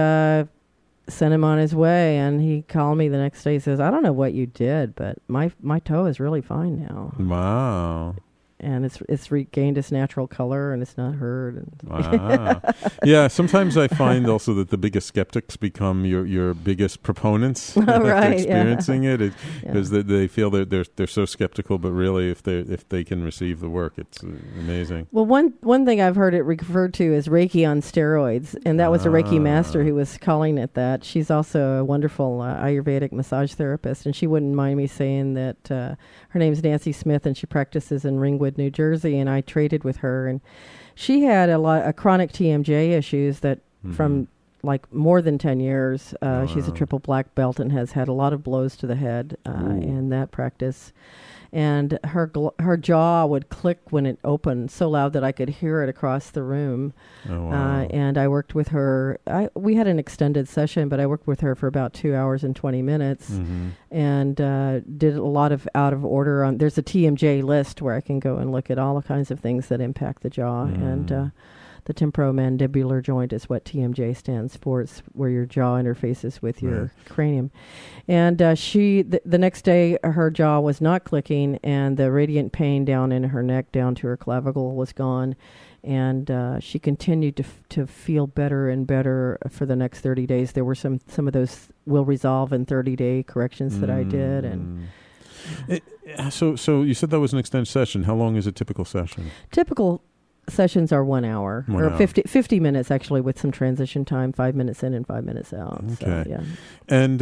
sent him on his way. And he called me the next day. He says, I don't know what you did, but my toe is really fine now. Wow. And it's regained its natural color, and it's not hurt. Wow. Yeah, sometimes I find also that the biggest skeptics become your biggest proponents after experiencing it, because they feel that they're so skeptical, but really if they can receive the work, it's amazing. Well, one thing I've heard it referred to is Reiki on steroids, and that was a Reiki master who was calling it that. She's also a wonderful Ayurvedic massage therapist, and she wouldn't mind me saying that her name's Nancy Smith, and she practices in Ringwood, New Jersey, and I traded with her, and she had a chronic TMJ issues that from more than 10 years. She's a triple black belt and has had a lot of blows to the head in that practice. And her jaw would click when it opened so loud that I could hear it across the room. Oh, wow. And I worked with her. We had an extended session, but I worked with her for about 2 hours and 20 minutes and did a lot of out of order. There's a TMJ list where I can go and look at all the kinds of things that impact the jaw. And the temporomandibular joint is what TMJ stands for. It's where your jaw interfaces with your cranium. And the next day, her jaw was not clicking, and the radiant pain down in her neck down to her clavicle was gone. And she continued to feel better and better for the next 30 days. There were some of those will resolve in 30-day corrections that I did. And So you said that was an extended session. How long is a typical session? Typical sessions are 1 hour, or 50 minutes actually, with some transition time, 5 minutes in and 5 minutes out. Okay. So, yeah. And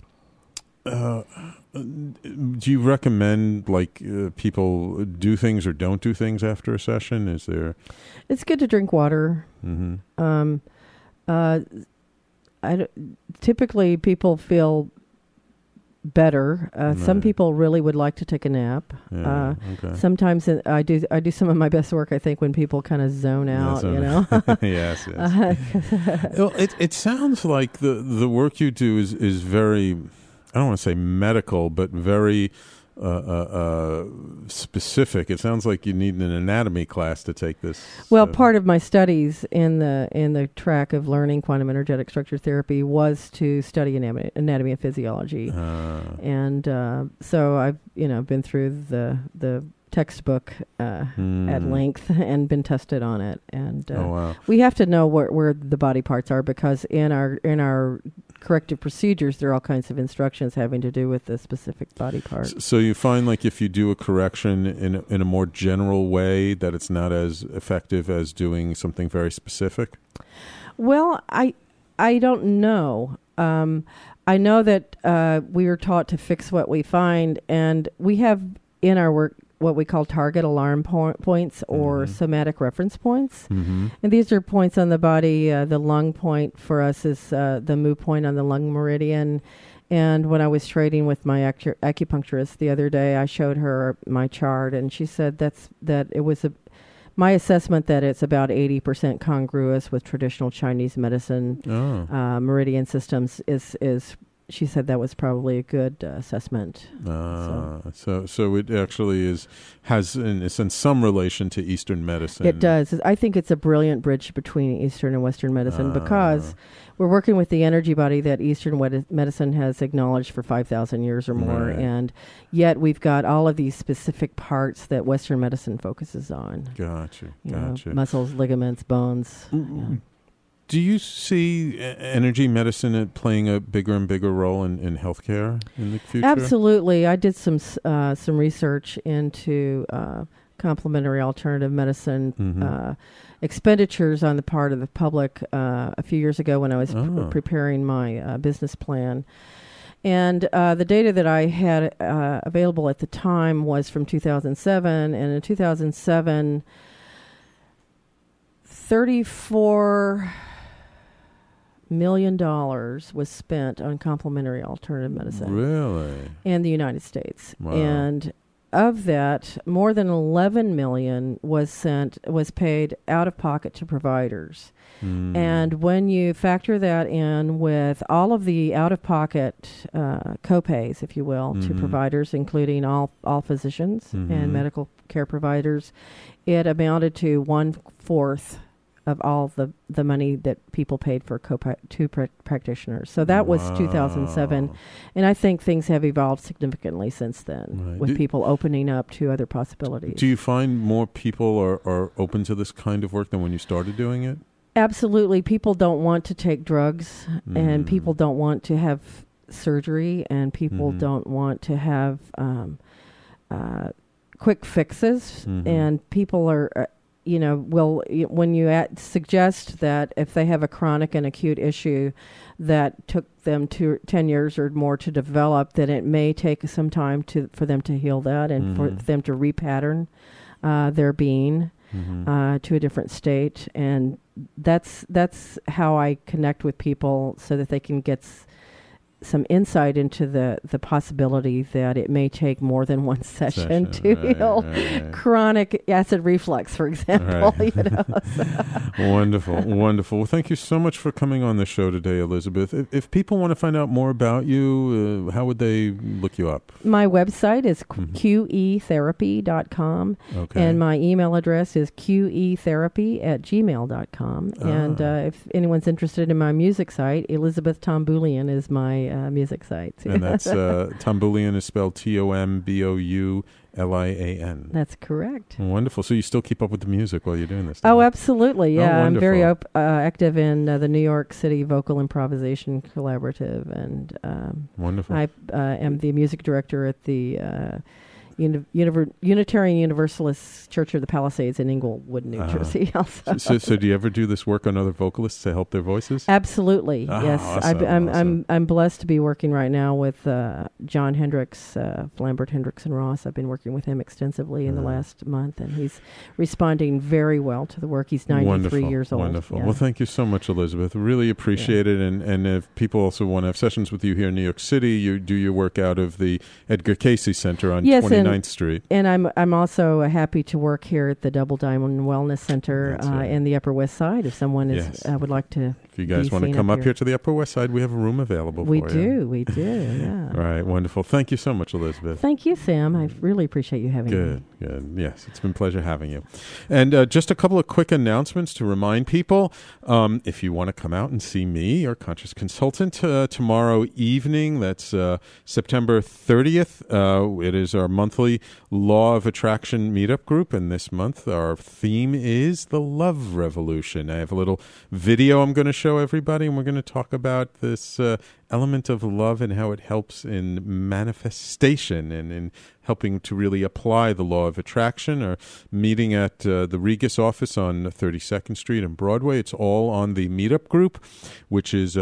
do you recommend people do things or don't do things after a session? Is there? It's good to drink water. Mm-hmm. Typically, people feel better. Some people really would like to take a nap. Yeah, okay. Sometimes I do some of my best work, I think, when people kind of zone out. Yes. Well, it sounds like the work you do is very, I don't want to say medical, but very specific. It sounds like you need an anatomy class to take this. Well, part of my studies in the track of learning quantum energetic structure therapy was to study anatomy and physiology, and so I've been through the textbook at length and been tested on it, and we have to know where the body parts are, because in our corrective procedures there are all kinds of instructions having to do with the specific body part. So you find if you do a correction in a more general way that it's not as effective as doing something very specific? Well, I don't know. I know that we are taught to fix what we find, and we have in our work what we call target alarm points or somatic reference points. Mm-hmm. And these are points on the body. The lung point for us is the mu point on the lung meridian. And when I was trading with my acupuncturist the other day, I showed her my chart, and she said that it was my assessment that it's about 80% congruous with traditional Chinese medicine. Meridian systems is she said that was probably a good assessment. So it actually has in a sense some relation to Eastern medicine. It does. I think it's a brilliant bridge between Eastern and Western medicine, because we're working with the energy body that Eastern medicine has acknowledged for 5,000 years or more, and yet we've got all of these specific parts that Western medicine focuses on. Gotcha. Muscles, ligaments, bones. Mm-hmm. Do you see energy medicine playing a bigger and bigger role in healthcare in the future? Absolutely. I did some research into complementary alternative medicine expenditures on the part of the public a few years ago when I was preparing my business plan. And the data that I had available at the time was from 2007. And in 2007, $34 million was spent on complementary alternative medicine. Really? In the United States. Wow. And of that, more than 11 million was paid out of pocket to providers. And when you factor that in with all of the out-of-pocket copays, if you will, to providers, including all physicians and medical care providers, it amounted to 1/4 of all the money that people paid for practitioners. So that was 2007. And I think things have evolved significantly since then, with people opening up to other possibilities. Do you find more people are open to this kind of work than when you started doing it? Absolutely. People don't want to take drugs, and people don't want to have surgery, and people don't want to have quick fixes. And people are... when you suggest that if they have a chronic and acute issue that took them 10 years or more to develop, that it may take some time for them to heal that and for them to repattern their being to a different state. And that's how I connect with people so that they can get some insight into the possibility that it may take more than one session to heal chronic acid reflux, for example. Right. You know, Wonderful. Well, thank you so much for coming on the show today, Elizabeth. If people want to find out more about you, how would they look you up? My website is qetherapy.com, and my email address is qetherapy@gmail.com. And if anyone's interested in my music site, Elizabeth Tomboulian is my music site. And that's Tomboulian is spelled Tomboulian. That's correct. Wonderful. So you still keep up with the music while you're doing this? Oh, absolutely. Yeah, I'm very active in the New York City Vocal Improvisation Collaborative, and wonderful. I am the music director at the Unitarian Universalist Church of the Palisades in Inglewood, New Jersey. Also. So do you ever do this work on other vocalists to help their voices? Absolutely, yes. Awesome, I'm blessed to be working right now with John Hendricks, Lambert Hendricks and Ross. I've been working with him extensively in the last month, and he's responding very well to the work. He's 93 years old. Wonderful. Yeah. Well, thank you so much, Elizabeth. Really appreciate it. And if people also want to have sessions with you here in New York City, you do your work out of the Edgar Cayce Center on 29th Street. And I'm also happy to work here at the Double Diamond Wellness Center in the Upper West Side. If someone would like to, if you guys want to come up here to the Upper West Side, we have a room available for you. We do. Yeah. All right, wonderful. Thank you so much, Elizabeth. Thank you, Sam. I really appreciate you having me. Good. Yes, it's been a pleasure having you. And just a couple of quick announcements to remind people. If you want to come out and see me, your conscious consultant, tomorrow evening, that's September 30th. It is our monthly Law of Attraction meetup group, and this month our theme is the love revolution. I have a little video I'm going to show everybody, and we're going to talk about this element of love and how it helps in manifestation and in helping to really apply the law of attraction. Or meeting at the Regus office on 32nd Street and Broadway. It's all on the meetup group, which is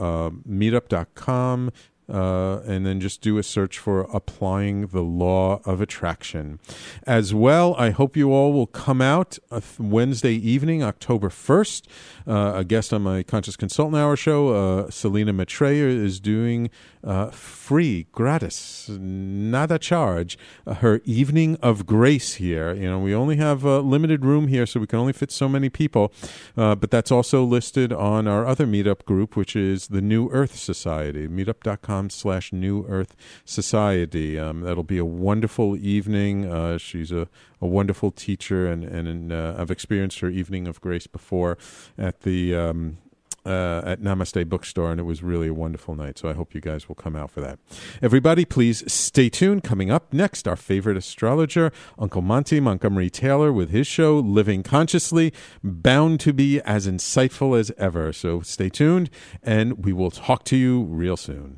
meetup.com. And then just do a search for Applying the Law of Attraction. As well, I hope you all will come out Wednesday evening, October 1st. A guest on my Conscious Consultant Hour show, Selena Maitreya, is doing free, gratis, not a charge, her Evening of Grace here. You know, we only have a limited room here, so we can only fit so many people. But that's also listed on our other meetup group, which is the New Earth Society, meetup.com/New Earth Society. That'll be a wonderful evening. She's a wonderful teacher, and I've experienced her Evening of Grace before at the at Namaste Bookstore, and it was really a wonderful night. So I hope you guys will come out for that. Everybody, please stay tuned. Coming up next, our favorite astrologer, Uncle Monty Montgomery Taylor, with his show Living Consciously, bound to be as insightful as ever. So stay tuned, and we will talk to you real soon.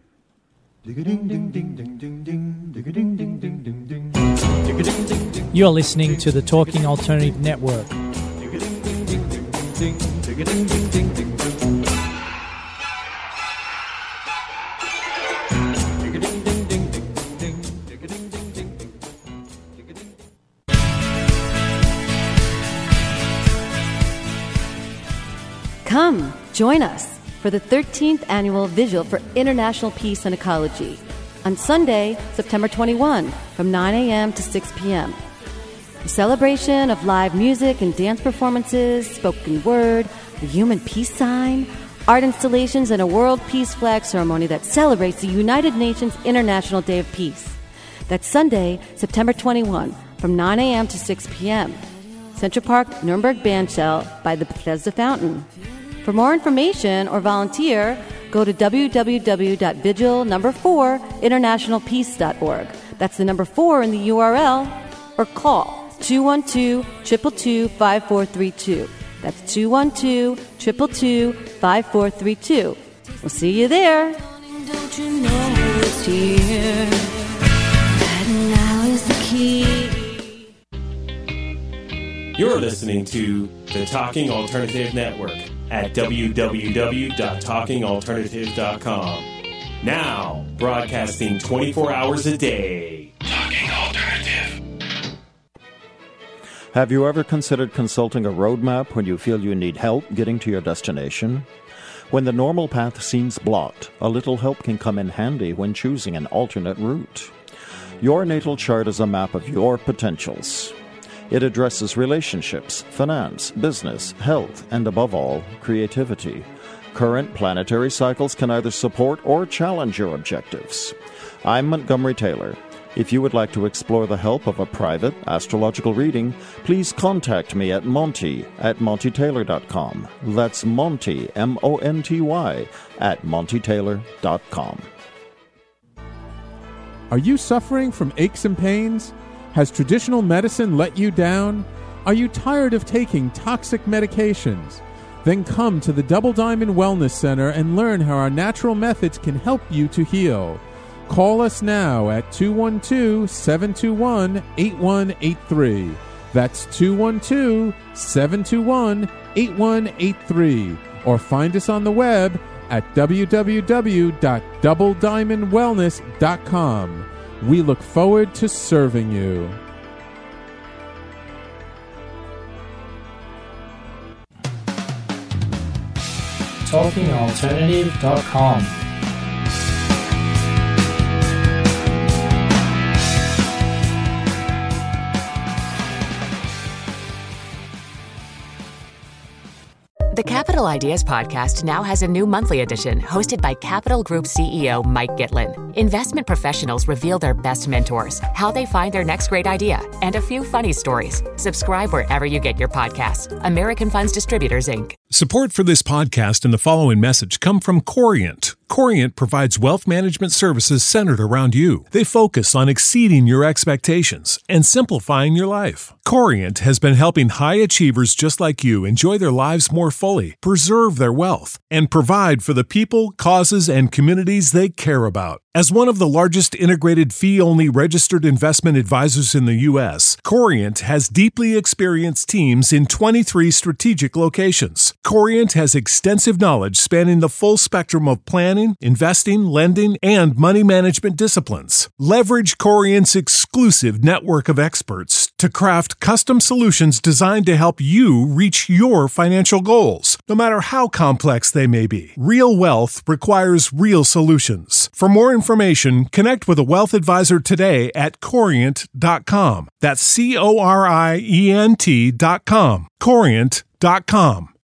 You're listening to the Talking Alternative Network. Come, join us for the 13th Annual Vigil for International Peace and Ecology on Sunday, September 21, from 9 a.m. to 6 p.m. A celebration of live music and dance performances, spoken word, a human peace sign, art installations, and a World Peace Flag ceremony that celebrates the United Nations International Day of Peace. That's Sunday, September 21, from 9 a.m. to 6 p.m. Central Park, Nuremberg Bandshell by the Bethesda Fountain. For more information or volunteer, go to www.vigil4internationalpeace.org. That's the number 4 in the URL, or call 212-222-5432. That's 212-222-5432. We'll see you there. Don't you know it's here? That now is the key. You're listening to the Talking Alternative Network at www.talkingalternative.com. Now, broadcasting 24 hours a day. Talking Alternative. Have you ever considered consulting a roadmap when you feel you need help getting to your destination? When the normal path seems blocked, a little help can come in handy when choosing an alternate route. Your natal chart is a map of your potentials. It addresses relationships, finance, business, health, and above all, creativity. Current planetary cycles can either support or challenge your objectives. I'm Montgomery Taylor. If you would like to explore the help of a private astrological reading, please contact me at monty@montytaylor.com. That's Monty, M-O-N-T-Y, @montytaylor.com. Are you suffering from aches and pains? Has traditional medicine let you down? Are you tired of taking toxic medications? Then come to the Double Diamond Wellness Center and learn how our natural methods can help you to heal. Call us now at 212-721-8183. That's 212-721-8183. Or find us on the web at www.doublediamondwellness.com. We look forward to serving you. TalkingAlternative.com. The Capital Ideas Podcast now has a new monthly edition hosted by Capital Group CEO Mike Gitlin. Investment professionals reveal their best mentors, how they find their next great idea, and a few funny stories. Subscribe wherever you get your podcasts. American Funds Distributors, Inc. Support for this podcast and the following message come from Corient. Corient provides wealth management services centered around you. They focus on exceeding your expectations and simplifying your life. Corient has been helping high achievers just like you enjoy their lives more fully, preserve their wealth, and provide for the people, causes, and communities they care about. As one of the largest integrated fee-only registered investment advisors in the U.S., Corient has deeply experienced teams in 23 strategic locations. Corient has extensive knowledge spanning the full spectrum of planning, investing, lending, and money management disciplines. Leverage Corient's exclusive network of experts to craft custom solutions designed to help you reach your financial goals, no matter how complex they may be. Real wealth requires real solutions. For more information, connect with a wealth advisor today at Corient.com. That's Corient.com. Corient.com.